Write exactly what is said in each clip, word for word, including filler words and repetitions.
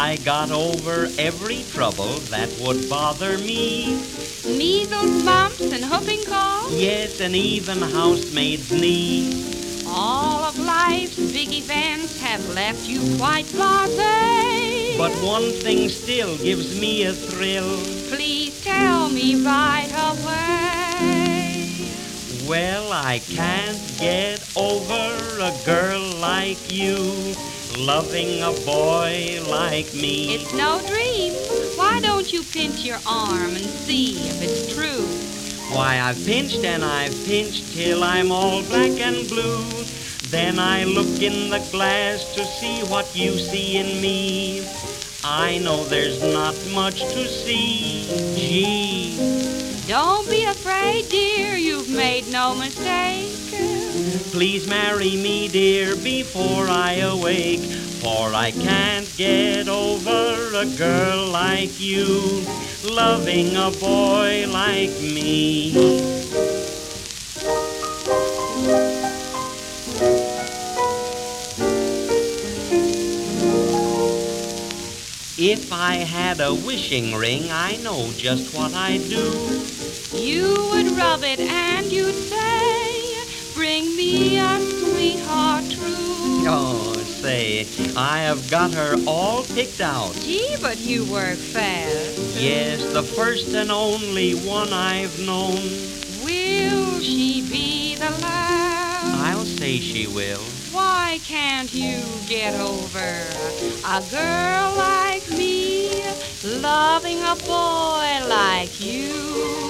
I got over every trouble that would bother me. Measles, mumps, and whooping cough. Yes, and even housemaid's knee. All of life's big events have left you quite blasé. But one thing still gives me a thrill. Please tell me right away. Well, I can't get over a girl like you, loving a boy like me. It's no dream. Why don't you pinch your arm and see if it's true? Why, I've pinched and I've pinched till I'm all black and blue. Then I look in the glass to see what you see in me. I know there's not much to see. Gee. Don't be afraid, dear, you've made no mistake. Please marry me, dear, before I awake, for I can't get over a girl like you, loving a boy like me. If I had a wishing ring, I know just what I'd do. You would rub it and you'd say, bring me a sweetheart true. Oh, say, I have got her all picked out. Gee, but you work fast. Yes, the first and only one I've known. Will she be the last? I'll say she will. Why can't you get over a girl like me, loving a boy like you?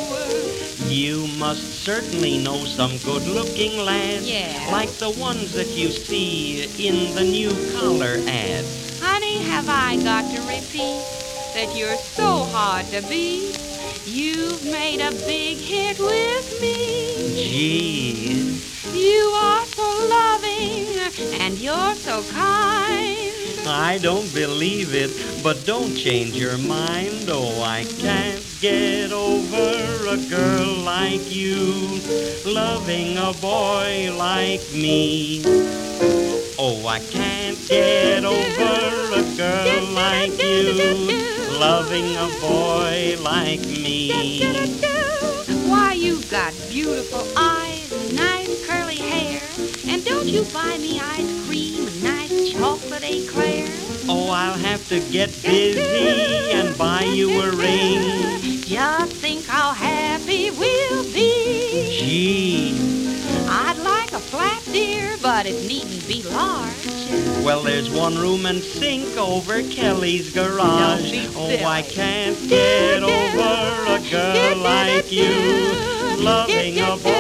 You must certainly know some good-looking lads, Yeah. like the ones that you see in the new collar ads. Honey, have I got to repeat that you're so hard to beat? You've made a big hit with me. Gee. You are so loving and you're so kind. I don't believe it, but don't change your mind. Oh, I can't get over a girl like you, loving a boy like me. Oh, I can't get over a girl like you, loving a boy like me. Why, you've got beautiful eyes and nice curly hair. And don't you buy me ice cream and nice chocolate eclair? Oh, I'll have to get busy and buy you a ring. Just think how happy we'll be. Gee. I'd like a flat, dear, but it needn't be large. Well, there's one room and sink over Kelly's garage. Don't be Oh, silly. I can't get over a girl like you, loving a boy